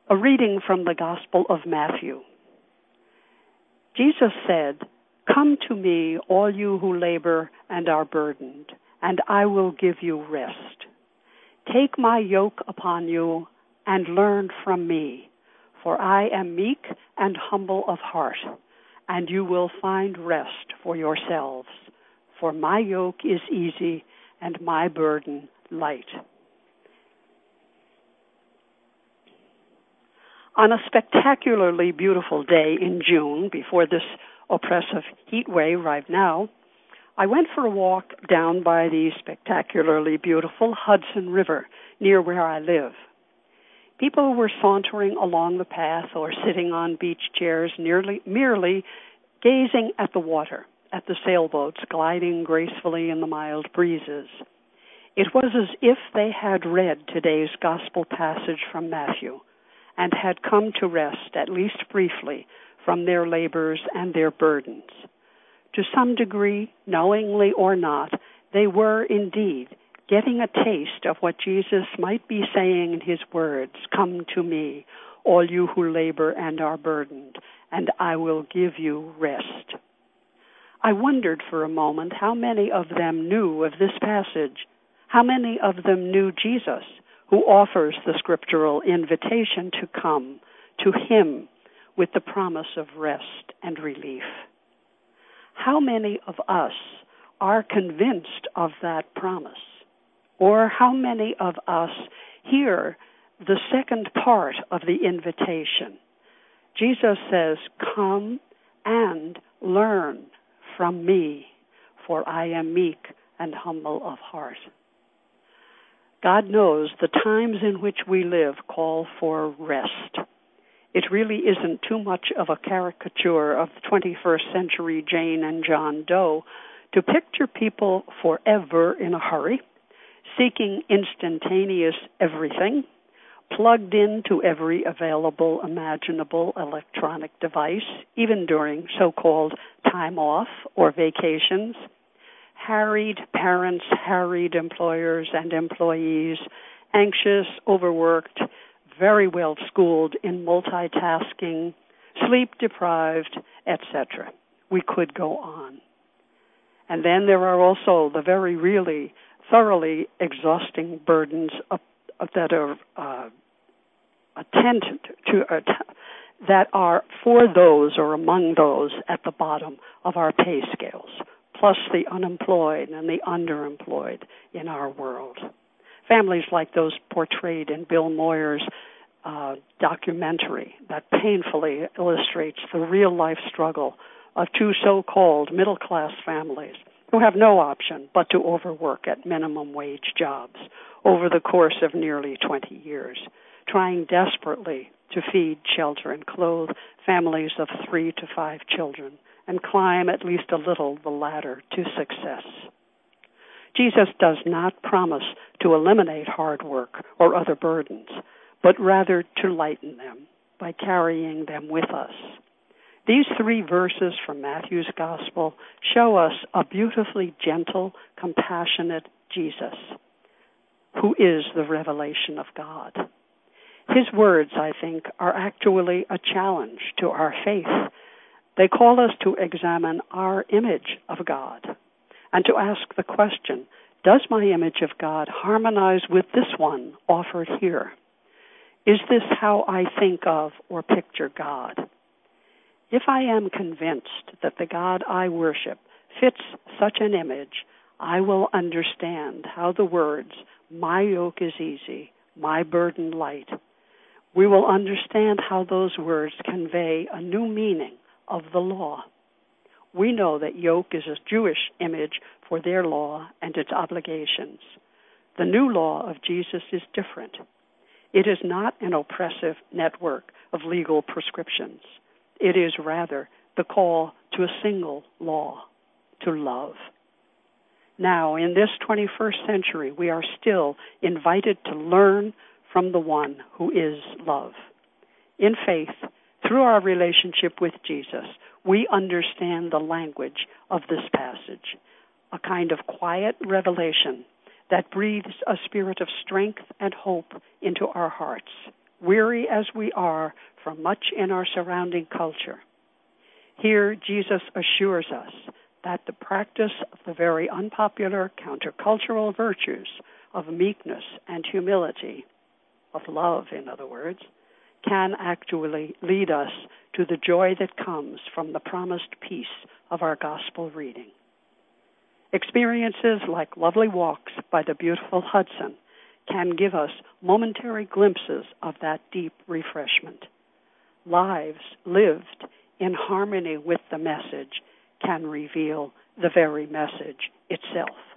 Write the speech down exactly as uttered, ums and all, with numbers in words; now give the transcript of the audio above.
A reading from the Gospel of Matthew. Jesus said, "Come to me, all you who labor and are burdened, and I will give you rest. Take my yoke upon you and learn from me, for I am meek and humble of heart, and you will find rest for yourselves. For my yoke is easy and my burden light." On a spectacularly beautiful day in June, before this oppressive heat wave right now, I went for a walk down by the spectacularly beautiful Hudson River near where I live. People were sauntering along the path or sitting on beach chairs nearly, merely gazing at the water, at the sailboats gliding gracefully in the mild breezes. It was as if they had read today's gospel passage from Matthew and had come to rest, at least briefly, from their labors and their burdens. To some degree, knowingly or not, they were indeed getting a taste of what Jesus might be saying in his words, "Come to me, all you who labor and are burdened, and I will give you rest." I wondered for a moment how many of them knew of this passage, how many of them knew Jesus, who offers the scriptural invitation to come to him with the promise of rest and relief. How many of us are convinced of that promise? Or how many of us hear the second part of the invitation? Jesus says, "Come and learn from me, for I am meek and humble of heart." God knows the times in which we live call for rest. It really isn't too much of a caricature of the twenty-first century Jane and John Doe to picture people forever in a hurry, seeking instantaneous everything, plugged into every available imaginable electronic device, even during so-called time off or vacations. Harried parents, harried employers and employees, anxious, overworked, very well schooled in multitasking, sleep deprived, et cetera. We could go on. And then there are also the very really thoroughly exhausting burdens of, of that are uh, attendant to uh, that are for those or among those at the bottom of our pay scales, plus the unemployed and the underemployed in our world. Families like those portrayed in Bill Moyer's uh, documentary that painfully illustrates the real-life struggle of two so-called middle-class families who have no option but to overwork at minimum wage jobs over the course of nearly twenty years, trying desperately to feed, shelter, and clothe families of three to five children, and climb at least a little the ladder to success. Jesus does not promise to eliminate hard work or other burdens, but rather to lighten them by carrying them with us. These three verses from Matthew's Gospel show us a beautifully gentle, compassionate Jesus, who is the revelation of God. His words, I think, are actually a challenge to our faith. They call us to examine our image of God and to ask the question, does my image of God harmonize with this one offered here? Is this how I think of or picture God? If I am convinced that the God I worship fits such an image, I will understand how the words, "My yoke is easy, my burden light," we will understand how those words convey a new meaning of the law. We know that yoke is a Jewish image for their law and its obligations. The new law of Jesus is different. It is not an oppressive network of legal prescriptions. It is rather the call to a single law, to love. Now, in this twenty-first century, we are still invited to learn from the one who is love. In faith, through our relationship with Jesus, we understand the language of this passage, a kind of quiet revelation that breathes a spirit of strength and hope into our hearts. weary as we are from much in our surrounding culture. Here, Jesus assures us that the practice of the very unpopular countercultural virtues of meekness and humility, of love, in other words, can actually lead us to the joy that comes from the promised peace of our gospel reading. Experiences like lovely walks by the beautiful Hudson can give us momentary glimpses of that deep refreshment. Lives lived in harmony with the message can reveal the very message itself.